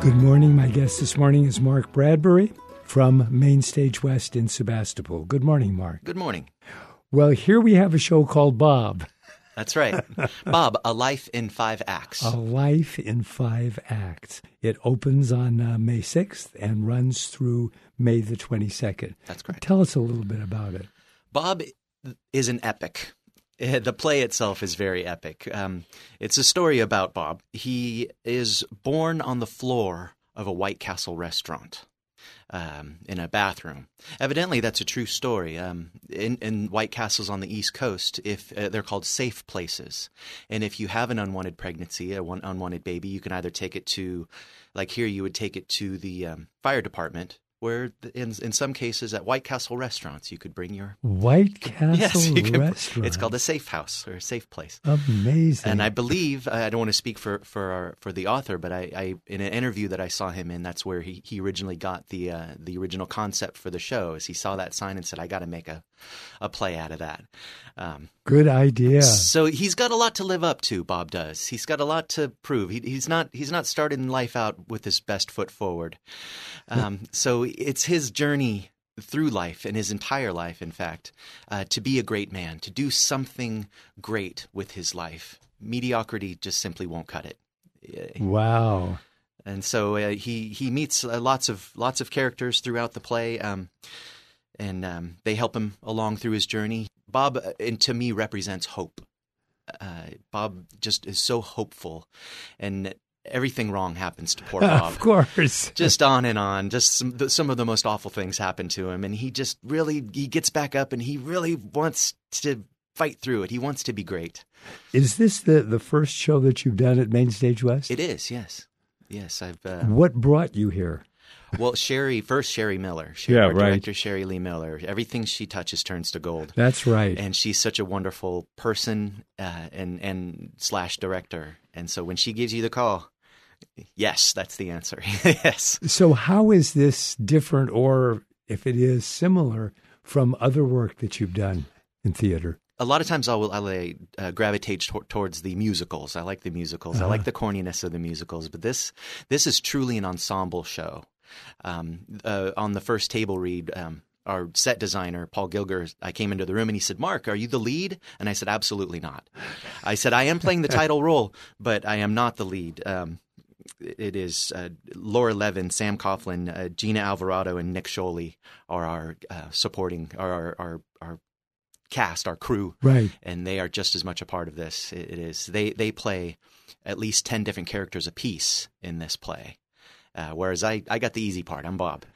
Good morning. My guest this morning is Mark Bradbury from Main Stage West in Sebastopol. Good morning, Mark. Good morning. Well, here we have a show called Bob. That's right. Bob, A Life in 5 Acts. A Life in 5 Acts. It opens on May 6th and runs through May the 22nd. That's correct. Tell us a little bit about it. Bob is an epic. The play itself is very epic. It's a story about Bob. He is born on the floor of a White Castle restaurant in a bathroom. Evidently, that's a true story. In White Castles on the East Coast, if they're called safe places. And if you have an unwanted pregnancy, unwanted baby, you can either take it to, like here, you would take it to the fire department, where in some cases at White Castle restaurants, you could bring your... White Castle restaurant? It's called a safe house or a safe place. Amazing. And I believe, I don't want to speak for the author, but I in an interview that I saw him in, that's where he originally got the original concept for the show, is he saw that sign and said, I got to make a play out of that. Good idea. So he's got a lot to live up to, Bob does. He's got a lot to prove. He's not starting life out with his best foot forward. So it's his journey through life and his entire life, in fact, to be a great man, to do something great with his life. Mediocrity just simply won't cut it. Wow. And so he meets lots of characters throughout the play, and they help him along through his journey. Bob, and to me, represents hope. Bob just is so hopeful, and everything wrong happens to poor Bob. Of course. Just on and on. Just some of the most awful things happen to him, and he gets back up, and he really wants to fight through it. He wants to be great. Is this the first show that you've done at Main Stage West? It is, yes. Yes, What brought you here? Well, Sherry Miller. Director Sherry Lee Miller. Everything she touches turns to gold. That's right. And she's such a wonderful person and / director. And so when she gives you the call, yes, that's the answer. Yes. So how is this different, or if it is similar, from other work that you've done in theater? A lot of times I'll gravitate towards the musicals. I like the musicals. I like the corniness of the musicals. But this is truly an ensemble show. On the first table read, our set designer, Paul Gilger, I came into the room and he said, Mark, are you the lead? And I said, absolutely not. I said, I am playing the title role, but I am not the lead. It is Laura Levin, Sam Coughlin, Gina Alvarado, and Nick Scholey are our supporting, our cast, our crew. Right. And they are just as much a part of this. It is. They play at least 10 different characters apiece in this play. Whereas I got the easy part. I'm Bob.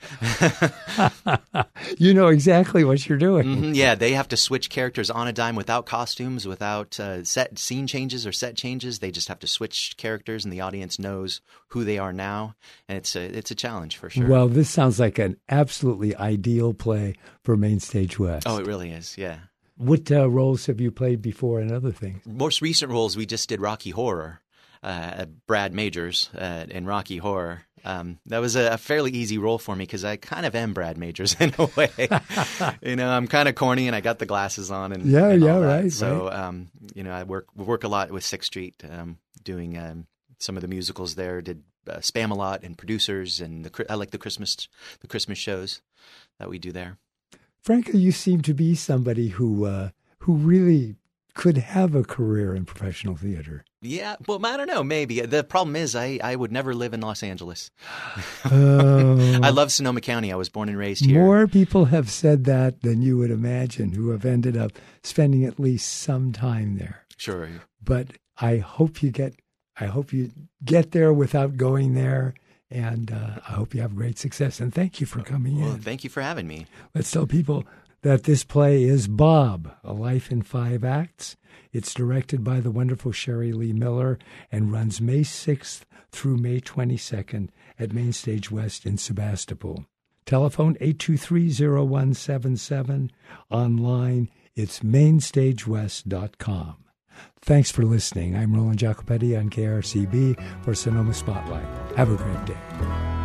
You know exactly what you're doing. Mm-hmm, yeah, they have to switch characters on a dime without costumes, without scene changes or set changes. They just have to switch characters, and the audience knows who they are now. And it's a challenge for sure. Well, this sounds like an absolutely ideal play for Main Stage West. Oh, it really is, yeah. What roles have you played before and other things? Most recent roles, we just did Rocky Horror. Brad Majors in Rocky Horror. That was a fairly easy role for me because I kind of am Brad Majors in a way. I'm kind of corny and I got the glasses on and all that. Right. So, I work a lot with Sixth Street, doing some of the musicals there. Did Spam-A-Lot and Producers, and I like the Christmas shows that we do there. Frankly, you seem to be somebody who really could have a career in professional theater. Yeah, well, I don't know, maybe. The problem is I would never live in Los Angeles. I love Sonoma County. I was born and raised here. More people have said that than you would imagine who have ended up spending at least some time there. Sure. But I hope you get there without going there, and I hope you have great success. And thank you for coming in. Thank you for having me. Let's tell people that this play is Bob, A Life in 5 Acts. It's directed by the wonderful Sherry Lee Miller and runs May 6th through May 22nd at Main Stage West in Sebastopol. Telephone 823-0177. Online, it's mainstagewest.com. Thanks for listening. I'm Roland Jacopetti on KRCB for Sonoma Spotlight. Have a great day.